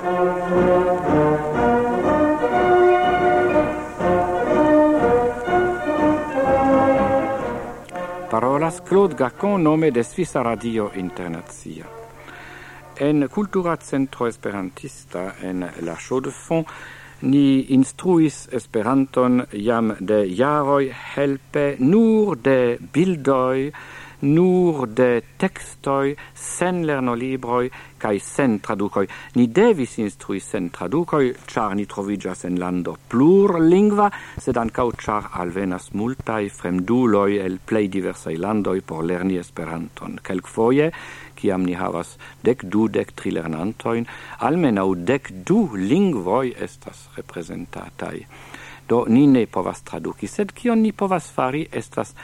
Parolas Claude Gacon, nome de Svisa Radio Internacia. En Cultura Centro Esperantista, en la Chaux-de-Fonds, ni instruis Esperanton jam de jaroj helpe nur de bildoj, nur de tekstoj, sen lernolibroj kaj sen tradukoj. Ni devis instrui sen tradukoj, ĉar ni troviĝas en lando plurlingva, sed ankaŭ ĉar alvenas multaj fremduloj el plej diversaj landoj por lerni Esperanton. Kelkfoje, kiam ni havas 12 lernantojn, almenaŭ 12 lingvoj estas reprezentataj. Do ni ne povas traduki, sed kion ni povas fari estas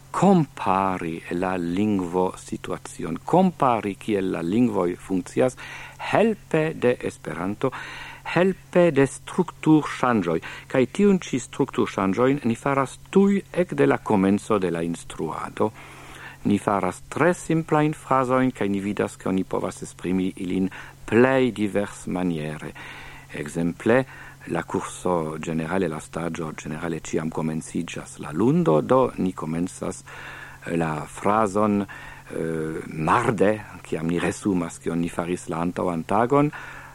compari la lingvo situacion, compari kiel la lingvoj funkcias helpe de Esperanto, helpe de strukturŝanĝoj, kaj tiun ĉi strukturŝanĝojn ni faras tuj ekde la komenco de la instruado. Ni faras tre simplajn frazojn kaj ni vidas, ke oni povas esprimi ilin plej diversmaniere. Ekzemple, la curso generale, la stagio generale ciam comencigas la lundo, do ni comenzas la frason marde, ciam ni resumas cion ni faris la antaŭan tagon,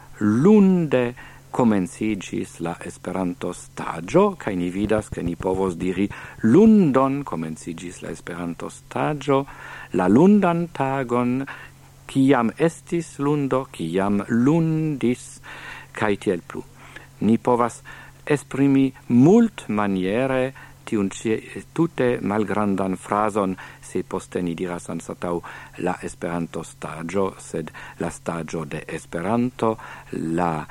lunde comencigis la Esperanto stagio, kaj ni vidas, ke ni povos diri lundon comencigis la Esperanto stagio, la lundan tagon, ciam estis lundo, ciam lundis, kaj tiel plu. Ni povas esprimi mult maniere tiun tute malgrandan frazon, se poste ni diras anstataŭ la Esperanto stagio, sed la stagio de Esperanto, la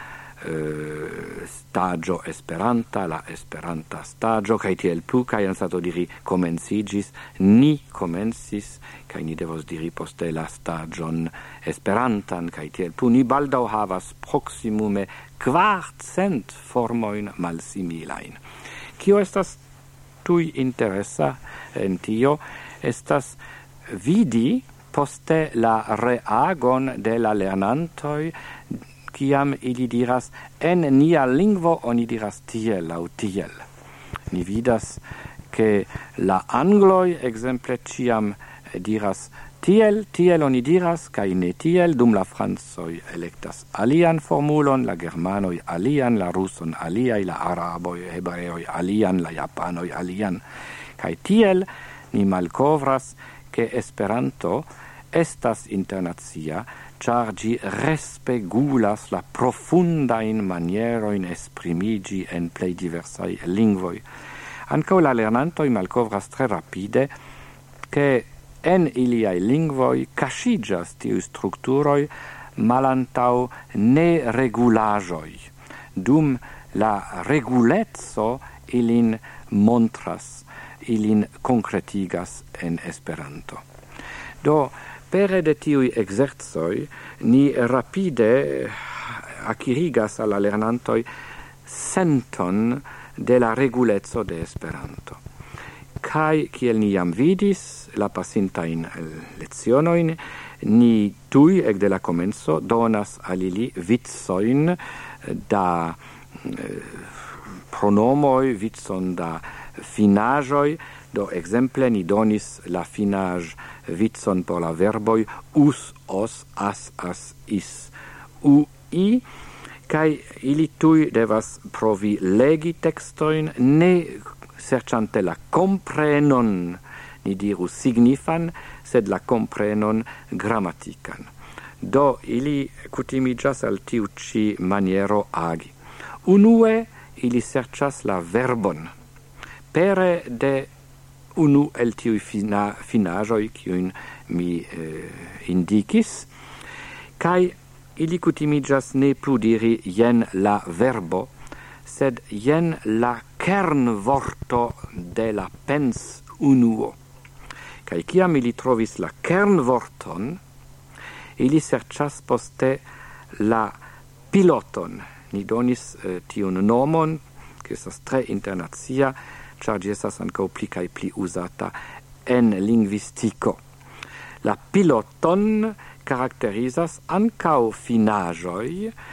stagio Esperanta, la Esperanta stagio, kaj tiel plu, kaj anstataŭ diri komencigis, ni komencis, kaj ni devos diri poste la stagion Esperantan, kaj tiel plu. Ni baldaŭ havas proksimume 400 formojn malsimilain. Kio estas tuj interesa en tio, estas vidi poste la reagon de la lernantoj, kiam ili diras en nia lingvo oni diras tiel aŭ tiel. Ni vidas ke la angloj ekzemple ĉiam diras tiel oni diras, kaj ne tiel, dum la francoj elektas alian formulon, la germanoj alian, la ruson aliaj, la araboj, hebreoj alian, la japanoj alian. Kaj tiel ni malkovras, ke Esperanto estas internacia, ĉar ĝi respegulas la profundajn manierojn esprimiĝi en plej diversaj lingvoj. Ankaŭ la lernantoj malkovras tre rapide, ke en iliaj lingvoj kaŝiĝas tiuj strukturoj malantaŭ neregulaĵoj. Dum la reguleco ilin montras, ilin konkretigas en Esperanto. Do, pere de tiuj ekzercoj ni rapide akirigas al la lernantoj senton de la reguleco de Esperanto. Kaj kiel ni jam vidis la pasintajn lecionojn, ni tuj ekde la komenco donas al ili vicojn da pronomoj, vicon da finaĵoj. Do ekzemple ni donis la finaĵ vicon por la verboj us, os, as, is, ui, kaj ili tuj devas provi legi tekstojn, ne serĉante la komprenon, ni diru signifan, sed la komprenon gramatikan. Do ili kutimiĝas al tiu ĉi maniero agi. Unue ili serĉas la verbon pere de unu el tiuj finaĵoj, kiujn mi indikis, kaj ili kutimiĝas ne plu diri jen la verbo, sed jen la kernvorto de la pensunuo. Kaj kiam ili trovis la kernvorton, ili serĉas poste la piloton. Ni donis tiun nomon, que estas tre internacia, ĉar ĝi estas ankaŭ pli kaj pli uzata en lingvistiko. La piloton karakterizas ankaŭ finaĵoj,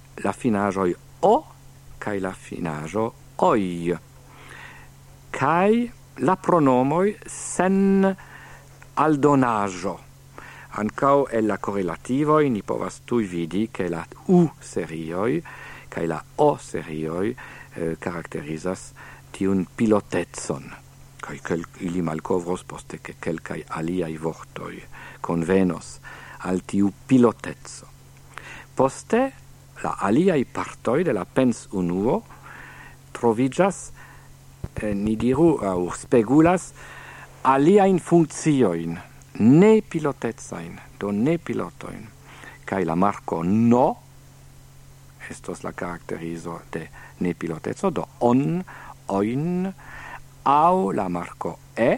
la finaĵoj o kaj la finaĵo oj. Kaj la pronomoj sen aldonaĵo. Ankaŭ el la korelativoj ni povas tuj vidi ke la u-serioj kaj la o-serioj karakterizas tiun pilotecon. Kaj ili malkovros poste ke kelkaj aliaj vortoj konvenos al tiu piloteco. Poste la aliaj partoj de la pensunuo troviĝas, ni diru aŭ spegulas, aliajn funkciojn, ne pilotecajn, do ne pilotojn. Kaj la marko no estos la karakterizo de ne piloteco, do on, oin, aŭ la marko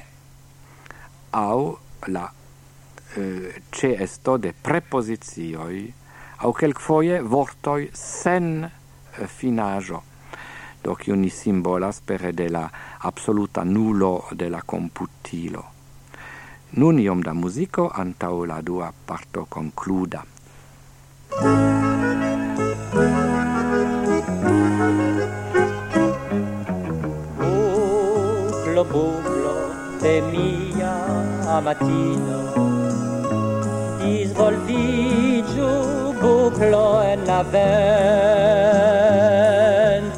aŭ la ĉeesto de prepozicioj, aŭ kelkfoje vortoj sen finaĵo, do kiu ni simbolas pere de la absoluta nulo de la komputilo. Nun iom da muziko antaŭ la dua parto konkluda. Buclo de mia amatino, disvolvigiu buclo en la vent.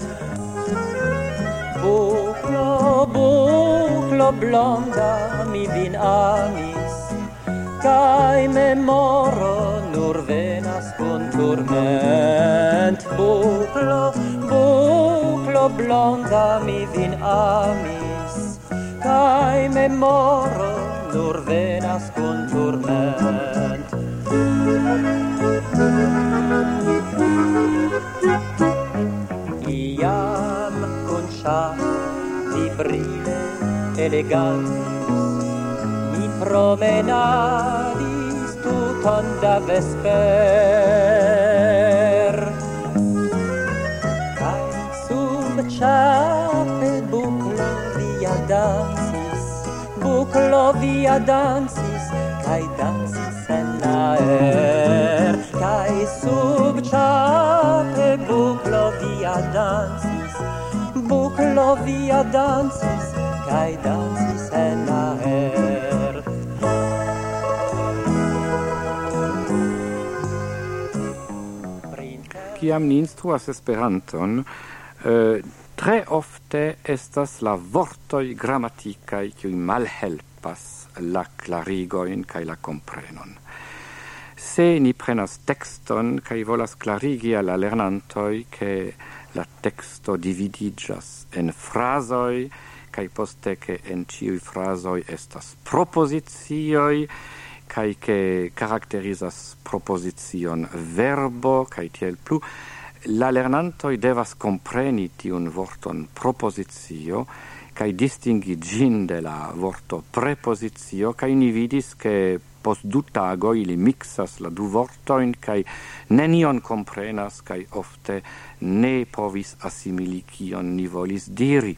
Buclo blonda mi vin amis, kai memoro nur venas kun turment. Buclo blonda mi vin amis, kai memoro nur venas kun turment. Iam kun ŝafi brile elegantis, ni promenadis tuton da vesper. Kai sub ĉape buclo via dansis, kai dansis en la aer. Kai sub ĉape buclo via dansis, kai dansis en la aer. Kiam ni instruas Esperanton, tre ofte estas la vortoj gramatikaj, kiuj malhelpas la klarigoin kaj la komprenon. Se ni prenas tekston kaj volas klarigi al la lernantoj ke la teksto dividiĝas en frazoj kaj poste ke en ĉiuj frazoj estas propozicioj kaj ke karakterizas propozicion verbo kaj tiel plu, la lernantoj devas kompreni tiun vorton propozicio kaj distingi ĝin de la vorto prepozicio, kaj ni vidis ke post 2 tagoj ili miksas la du vortojn kaj nenion komprenas kaj ofte ne povis asimili kion ni volis diri.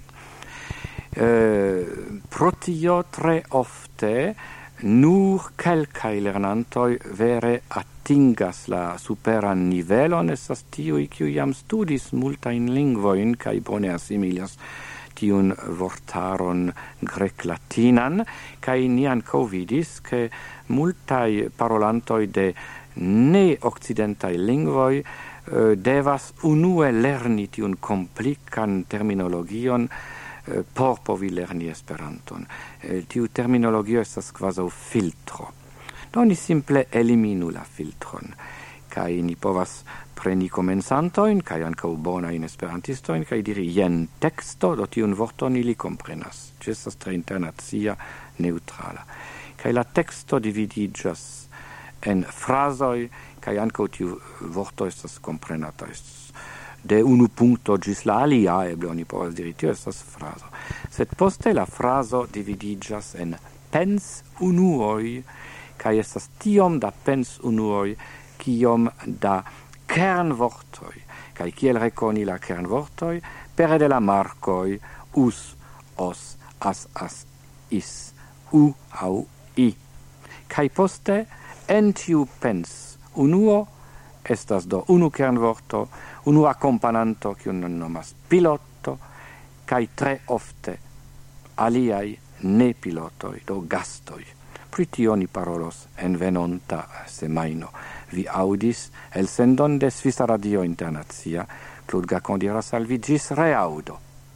Pro tio tre ofte nur kelkaj lernantoj vere atingas la superan nivelon, estas tiuj, kiuj jam studis multajn lingvojn kaj bone asimilias tiun vortaron grek-latinan, kaj ni ankaŭ vidis, ke multaj parolantoj de ne-okcidentaj lingvoj devas unue lerni tiun komplikan terminologion por povi lerni Esperanton. Tiu terminologio estas kvazaŭ filtro. Do ni simple eliminu la filtron, kaj ni povas preni komencantojn kaj ankaŭ bonajn esperantistojn kaj diri jen teksto, do tiun vorton ili komprenas. Ĝi estas tre internacia, neŭtrala. Kaj la teksto dividiĝas en frazoj kaj ankaŭ tiu vorto estas komprenata. De unu punkto ĝis la alia, eble oni povas diri, tio estas frazo. Sed poste la frazo dividiĝas en pensunuoj, kaj estas tiom da pensunuoj, kiom da kernvortoj. Kaj kiel rekoni la kernvortoj? Pere de la markoj us, os, as, is, u aŭ i. Kaj poste en tiu pensunuo estas do unu kernvorto, unu accompagnanto kiun nomas piloto, kaj tre ofte aliai ne pilotoi, do gastoi. Pri tio ni parolos en venonta semaino. Vi audis el sendon de Svisa Radio Internacia. Claude Gacon diras al vi gis reaudo.